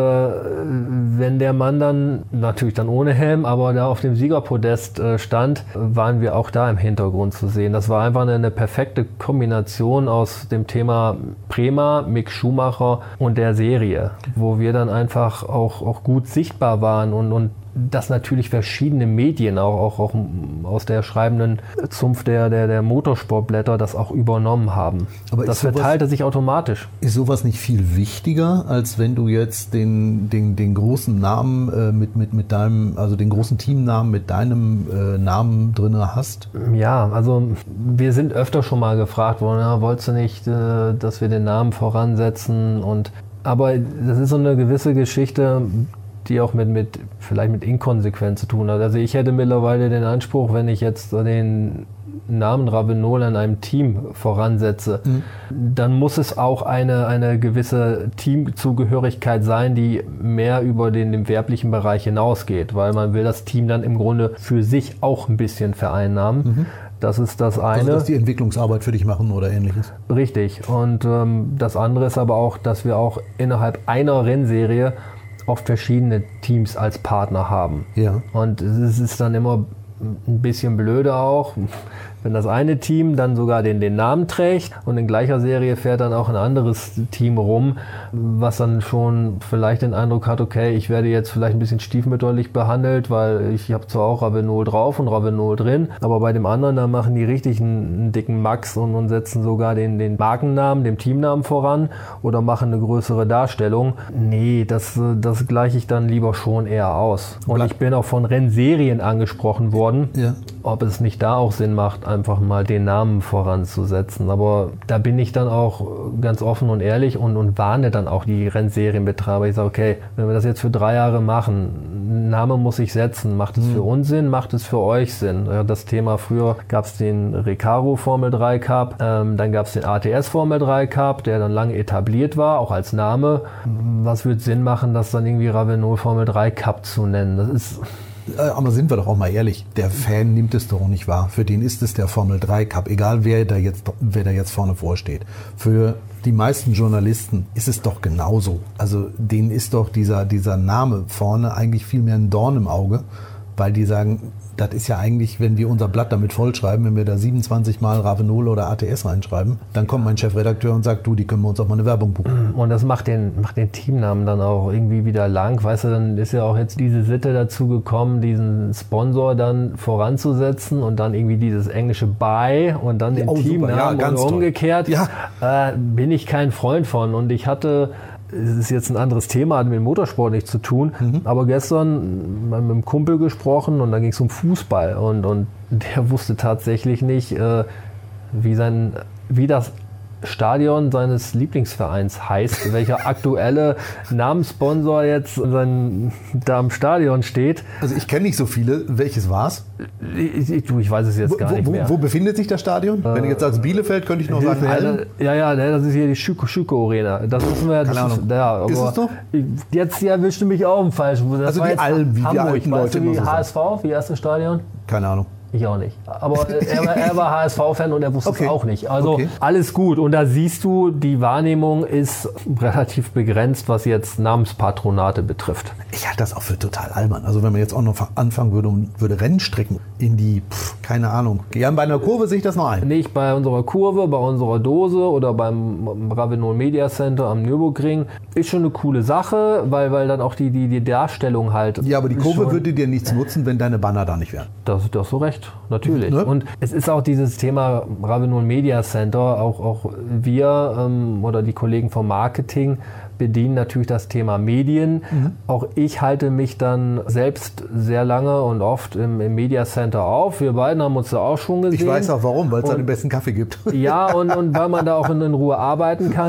wenn der Mann dann, natürlich dann ohne Helm, aber da auf dem Siegerpodest äh, stand, waren wir auch da im Hintergrund zu sehen. Das war einfach eine, eine perfekte Kombination aus dem Thema Prema, Mick Schumacher und der Serie, wo wir dann einfach auch, auch gut sichtbar waren und, und dass natürlich verschiedene Medien, auch, auch, auch aus der schreibenden Zunft der, der, der Motorsportblätter, das auch übernommen haben. Aber das verteilte sich automatisch. Ist sowas nicht viel wichtiger, als wenn du jetzt den, den, den großen Namen äh, mit, mit, mit deinem, also den großen Teamnamen mit deinem äh, Namen drin hast? Ja, also wir sind öfter schon mal gefragt worden, ja, wolltest du nicht, äh, dass wir den Namen voransetzen? Und aber das ist so eine gewisse Geschichte, die auch mit, mit vielleicht mit Inkonsequenz zu tun hat. Also ich hätte mittlerweile den Anspruch, wenn ich jetzt den Namen Ravenol an einem Team voransetze, mhm. dann muss es auch eine, eine gewisse Teamzugehörigkeit sein, die mehr über den, den werblichen Bereich hinausgeht, weil man will das Team dann im Grunde für sich auch ein bisschen vereinnahmen. Mhm. Das ist das eine. Also, dass die Entwicklungsarbeit für dich machen oder ähnliches. Richtig. Und ähm, das andere ist aber auch, dass wir auch innerhalb einer Rennserie oft verschiedene Teams als Partner haben. Ja. Und es ist dann immer ein bisschen blöde auch, wenn das eine Team dann sogar den, den Namen trägt und in gleicher Serie fährt dann auch ein anderes Team rum, was dann schon vielleicht den Eindruck hat, okay, ich werde jetzt vielleicht ein bisschen stiefmütterlich behandelt, weil ich habe zwar auch Ravenol drauf und Ravenol drin, aber bei dem anderen, da machen die richtig einen, einen dicken Max und, und setzen sogar den, den Markennamen, den Teamnamen voran oder machen eine größere Darstellung. Nee, das, das gleiche ich dann lieber schon eher aus. Und ich bin auch von Rennserien angesprochen worden, ja. ob es nicht da auch Sinn macht, einfach mal den Namen voranzusetzen. Aber da bin ich dann auch ganz offen und ehrlich und, und warne dann auch die Rennserienbetreiber. Ich sage, okay, wenn wir das jetzt für drei Jahre machen, Name muss ich setzen. Macht es mhm. für uns Sinn? Macht es für euch Sinn? Das Thema, früher gab es den Recaro Formel drei Cup, ähm, dann gab es den A T S Formel drei Cup, der dann lange etabliert war, auch als Name. Was würde Sinn machen, das dann irgendwie Ravenol Formel drei Cup zu nennen? Das ist... Aber sind wir doch auch mal ehrlich, der Fan nimmt es doch nicht wahr. Für den ist es der Formel drei Cup, egal wer da jetzt, wer da jetzt vorne vorsteht. Für die meisten Journalisten ist es doch genauso. Also denen ist doch dieser, dieser Name vorne eigentlich viel mehr ein Dorn im Auge, weil die sagen, das ist ja eigentlich, wenn wir unser Blatt damit vollschreiben, wenn wir da siebenundzwanzig Mal Ravenol oder A T S reinschreiben, dann kommt mein Chefredakteur und sagt, du, die können wir uns auch mal eine Werbung buchen. Und das macht den, macht den Teamnamen dann auch irgendwie wieder lang. Weißt du, dann ist ja auch jetzt diese Sitte dazu gekommen, diesen Sponsor dann voranzusetzen und dann irgendwie dieses englische By und dann den oh, Teamnamen ja, und umgekehrt. Ja. Äh, bin ich kein Freund von. Und ich hatte... Es ist jetzt ein anderes Thema, hat mit dem Motorsport nichts zu tun, mhm. aber gestern mit einem Kumpel gesprochen und da ging es um Fußball und, und der wusste tatsächlich nicht, äh, wie, sein, wie das Stadion seines Lieblingsvereins heißt, welcher aktuelle Namenssponsor jetzt sein, da am Stadion steht. Also ich kenne nicht so viele. Welches war's? Ich, ich, ich weiß es jetzt gar wo, nicht mehr. Wo, wo befindet sich das Stadion? Äh, Wenn ich jetzt als Bielefeld, könnte ich noch sagen Allen. Ja, ja, das ist hier die Schüko, Schüko Arena. Das müssen wir. Keine Ahnung. Ist, ja, aber ist es doch? Jetzt erwischte mich auch im Falschen. Das also die Allen, wie die alten weißt Leute du, wie immer so H S V, wie erstes Stadion? Keine Ahnung. Ich auch nicht. Aber er, er war H S V-Fan und er wusste okay. es auch nicht. Also okay. alles gut. Und da siehst du, die Wahrnehmung ist relativ begrenzt, was jetzt Namenspatronate betrifft. Ich halte das auch für total albern. Also wenn man jetzt auch noch anfangen würde und würde Rennstrecken in die, pff, keine Ahnung. Ja, bei einer Kurve sehe ich das noch ein. Nicht bei unserer Kurve, bei unserer Dose oder beim Ravenol Media Center am Nürburgring. Ist schon eine coole Sache, weil, weil dann auch die, die, die Darstellung halt... Ja, aber die Kurve würde dir nichts nutzen, wenn deine Banner da nicht wären. Das ist doch so recht. Natürlich. Ne? Und es ist auch dieses Thema Ravenol Media Center, auch, auch wir ähm, oder die Kollegen vom Marketing bedienen natürlich das Thema Medien. Mhm. Auch ich halte mich dann selbst sehr lange und oft im, im Media Center auf. Wir beiden haben uns da auch schon gesehen. Ich weiß auch warum, weil es da den besten Kaffee gibt. Ja, und, und weil man da auch in, in Ruhe arbeiten kann.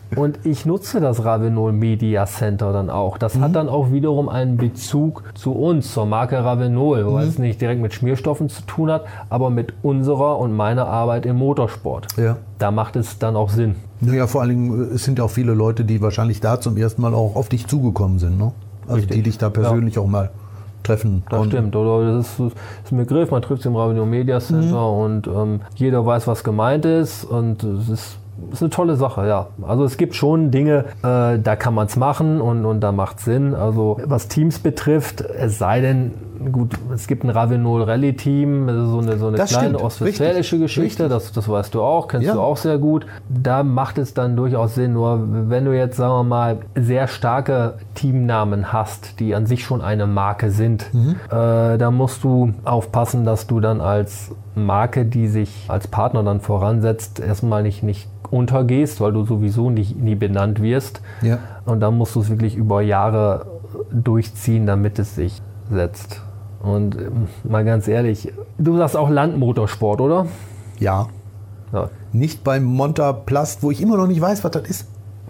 Und ich nutze das Ravenol Media Center dann auch. Das mhm. hat dann auch wiederum einen Bezug zu uns, zur Marke Ravenol, mhm. weil es nicht direkt mit Schmierstoffen zu tun hat, aber mit unserer und meiner Arbeit im Motorsport. Ja. Da macht es dann auch Sinn. Naja, vor allen Dingen, es sind ja auch viele Leute, die wahrscheinlich da zum ersten Mal auch auf dich zugekommen sind, ne? Also Richtig. Die dich da persönlich ja. auch mal treffen. Das konnten. Stimmt, oder das ist, das ist ein Begriff, man trifft es im Ravenol Media Center mhm. und ähm, jeder weiß, was gemeint ist und es ist Das ist eine tolle Sache, ja. Also es gibt schon Dinge, äh, da kann man es machen und, und da macht es Sinn. Also was Teams betrifft, es sei denn, gut, es gibt ein Ravenol Rallye Team, das ist so eine, so eine kleine ostwestfälische Geschichte, das, das weißt du auch, kennst ja. du auch sehr gut. Da macht es dann durchaus Sinn, nur wenn du jetzt, sagen wir mal, sehr starke Teamnamen hast, die an sich schon eine Marke sind, mhm. äh, da musst du aufpassen, dass du dann als Marke, die sich als Partner dann voransetzt, erstmal nicht, nicht untergehst, weil du sowieso nicht, nie benannt wirst. Ja. Und dann musst du es wirklich über Jahre durchziehen, damit es sich setzt. Und mal ganz ehrlich, du sagst auch Landmotorsport, oder? Ja. ja. Nicht beim Montaplast, wo ich immer noch nicht weiß, was das ist.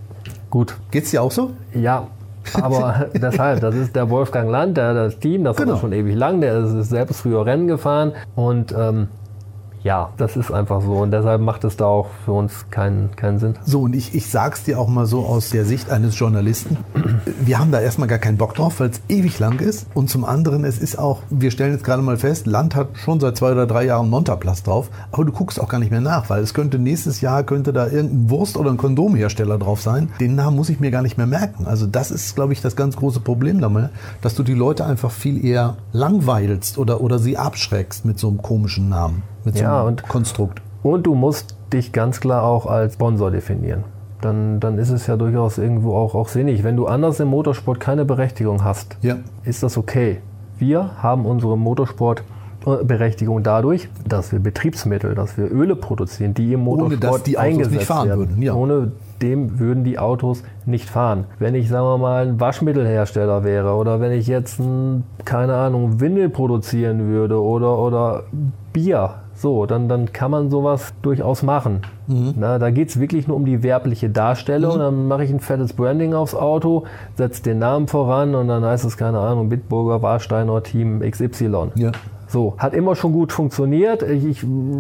Gut. Geht's dir auch so? Ja. Aber deshalb, das ist der Wolfgang Land, der das Team, das genau. hat er schon ewig lang, der ist selbst früher Rennen gefahren und ähm, ja, das ist einfach so und deshalb macht es da auch für uns keinen, keinen Sinn. So, und ich, ich sag's dir auch mal so aus der Sicht eines Journalisten. Wir haben da erstmal gar keinen Bock drauf, weil es ewig lang ist. Und zum anderen, es ist auch, wir stellen jetzt gerade mal fest, Land hat schon seit zwei oder drei Jahren Montaplast drauf, aber du guckst auch gar nicht mehr nach, weil es könnte nächstes Jahr, könnte da irgendein Wurst- oder ein Kondomhersteller drauf sein. Den Namen muss ich mir gar nicht mehr merken. Also das ist, glaube ich, das ganz große Problem dabei, dass du die Leute einfach viel eher langweilst oder, oder sie abschreckst mit so einem komischen Namen. Mit so ja, einem und, Konstrukt. Und du musst dich ganz klar auch als Sponsor definieren. Dann, dann ist es ja durchaus irgendwo auch, auch sinnig. Wenn du anders im Motorsport keine Berechtigung hast, ja. ist das okay. Wir haben unsere Motorsportberechtigung dadurch, dass wir Betriebsmittel, dass wir Öle produzieren, die im Motorsport Ohne dass die Autos eingesetzt nicht fahren werden. Würden. Ja. Ohne dem würden die Autos nicht fahren. Wenn ich, sagen wir mal, ein Waschmittelhersteller wäre oder wenn ich jetzt, ein, keine Ahnung, Windel produzieren würde oder, oder Bier, so, dann, dann kann man sowas durchaus machen. Mhm. Na, da geht es wirklich nur um die werbliche Darstellung. Mhm. Dann mache ich ein fettes Branding aufs Auto, setze den Namen voran und dann heißt es, keine Ahnung, Bitburger Warsteiner Team X Y. Ja. So, hat immer schon gut funktioniert. Ich,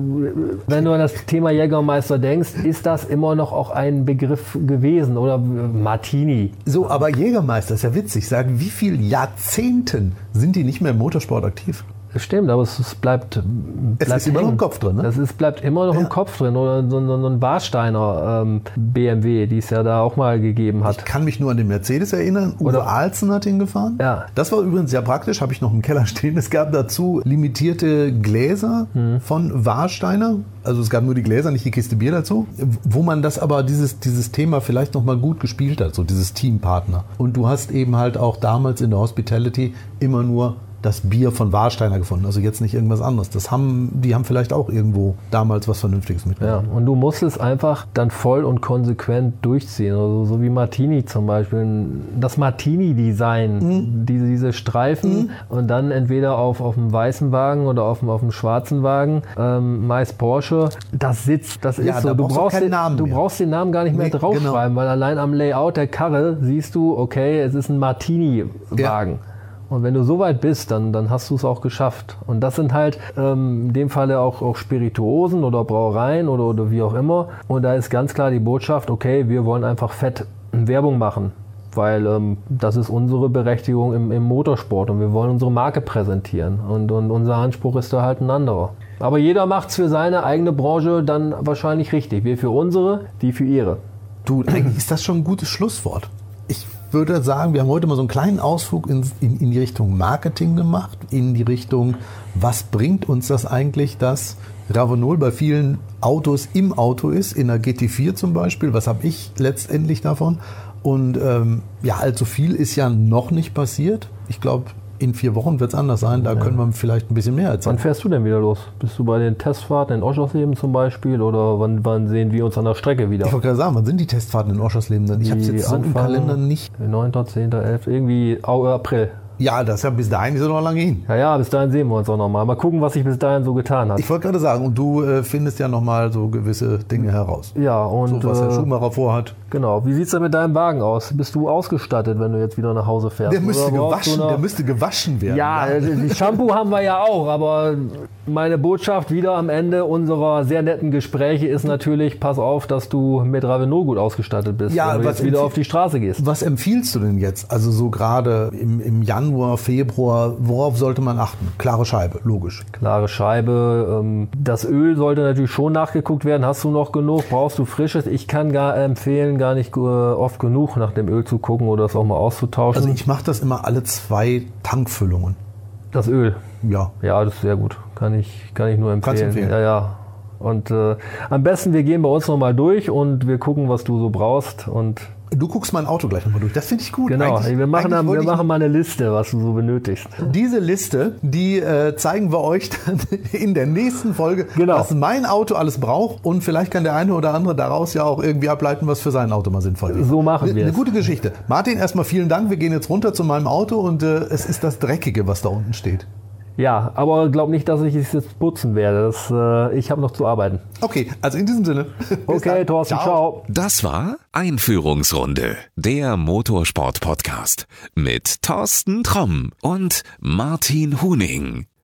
wenn du an das Thema Jägermeister denkst, ist das immer noch auch ein Begriff gewesen oder Martini. So, aber Jägermeister ist ja witzig. Sagen, wie viele Jahrzehnten sind die nicht mehr im Motorsport aktiv? Stimmt, aber es, es bleibt, bleibt Es ist immer hängen. noch im Kopf drin, ne? Das ist, bleibt immer noch ja. im Kopf drin. Oder so, so, so ein Warsteiner ähm, B M W, die es ja da auch mal gegeben hat. Ich kann mich nur an den Mercedes erinnern. Uwe Oder Ahlsen hat ihn gefahren. Ja. Das war übrigens sehr praktisch, habe ich noch im Keller stehen. Es gab dazu limitierte Gläser hm. von Warsteiner. Also es gab nur die Gläser, nicht die Kiste Bier dazu. Wo man das aber, dieses, dieses Thema vielleicht noch mal gut gespielt hat, so dieses Teampartner. Und du hast eben halt auch damals in der Hospitality immer nur das Bier von Warsteiner gefunden, also jetzt nicht irgendwas anderes. Das haben, die haben vielleicht auch irgendwo damals was Vernünftiges mitgebracht. Ja, und du musst es einfach dann voll und konsequent durchziehen, also so wie Martini zum Beispiel. Das Martini-Design, mhm. diese, diese Streifen mhm. und dann entweder auf, auf dem weißen Wagen oder auf dem, auf dem schwarzen Wagen, ähm, meist Porsche, das sitzt, das ist ja, so. Da du brauchst brauchst, keinen den, Namen du mehr. brauchst den Namen gar nicht mehr nee, draufschreiben, genau. weil allein am Layout der Karre siehst du, okay, es ist ein Martini-Wagen. Ja. Und wenn du so weit bist, dann, dann hast du es auch geschafft. Und das sind halt ähm, in dem Falle auch, auch Spirituosen oder Brauereien oder, oder wie auch immer. Und da ist ganz klar die Botschaft, okay, wir wollen einfach fett Werbung machen. Weil ähm, das ist unsere Berechtigung im, im Motorsport und wir wollen unsere Marke präsentieren. Und, und unser Anspruch ist da halt ein anderer. Aber jeder macht es für seine eigene Branche dann wahrscheinlich richtig. Wir für unsere, die für ihre. Du, eigentlich ist das schon ein gutes Schlusswort. Ich würde sagen, wir haben heute mal so einen kleinen Ausflug in, in, in die Richtung Marketing gemacht, in die Richtung, was bringt uns das eigentlich, dass Ravenol bei vielen Autos im Auto ist, in der G T vier zum Beispiel, was habe ich letztendlich davon? Und ähm, ja, allzu viel ist ja noch nicht passiert. Ich glaube, in vier Wochen wird es anders sein, da ja. können wir vielleicht ein bisschen mehr erzählen. Wann fährst du denn wieder los? Bist du bei den Testfahrten in Oschersleben zum Beispiel oder wann, wann sehen wir uns an der Strecke wieder? Ich wollte gerade sagen, wann sind die Testfahrten in Oschersleben denn? Ich habe es jetzt so im Kalender nicht. neunter, zehnter, elfter irgendwie April. Ja, das ist ja bis dahin ist ja noch lange hin. Ja, ja, bis dahin sehen wir uns auch nochmal. Mal gucken, was sich bis dahin so getan hat. Ich wollte gerade sagen, und du äh, findest ja nochmal so gewisse Dinge heraus. Ja, und so, was äh, der Schumacher vorhat. Genau. Wie sieht es denn mit deinem Wagen aus? Bist du ausgestattet, wenn du jetzt wieder nach Hause fährst? Der müsste, Oder brauchst gewaschen, du noch- der müsste gewaschen werden. Ja, die Shampoo haben wir ja auch, aber meine Botschaft wieder am Ende unserer sehr netten Gespräche ist natürlich, pass auf, dass du mit Ravenot gut ausgestattet bist, Ja, wenn du was jetzt wieder empfie- auf die Straße gehst. Was empfiehlst du denn jetzt? Also so gerade im, im Januar, Februar, worauf sollte man achten? Klare Scheibe, logisch. Klare Scheibe, ähm, das Öl sollte natürlich schon nachgeguckt werden. Hast du noch genug? Brauchst du frisches? Ich kann gar empfehlen, gar nicht äh, oft genug nach dem Öl zu gucken oder das auch mal auszutauschen. Also ich mache das immer alle zwei Tankfüllungen. Das Öl. Ja. Ja, das ist sehr gut. Kann ich, kann ich nur empfehlen. Kannst du empfehlen. Ja, ja. Und äh, am besten, wir gehen bei uns nochmal durch und wir gucken, was du so brauchst. Und Du guckst mein Auto gleich nochmal durch. Das finde ich gut. genau, Eigentlich- wir machen, eigentlich dann, wir wollte ich- machen mal eine Liste, was du so benötigst. Diese Liste, die äh, zeigen wir euch dann in der nächsten Folge, Genau. was mein Auto alles braucht. Und vielleicht kann der eine oder andere daraus ja auch irgendwie ableiten, was für sein Auto mal sinnvoll ist. So machen Eine- wir Eine es. gute Geschichte. Martin, erstmal vielen Dank. Wir gehen jetzt runter zu meinem Auto und äh, es ist das Dreckige, was da unten steht. Ja, aber glaub nicht, dass ich es jetzt putzen werde. Das, äh, ich habe noch zu arbeiten. Okay, also in diesem Sinne. Bis Okay, dann. Thorsten, ciao. Das war Einführungsrunde, der Motorsport-Podcast mit Thorsten Tromm und Martin Huning.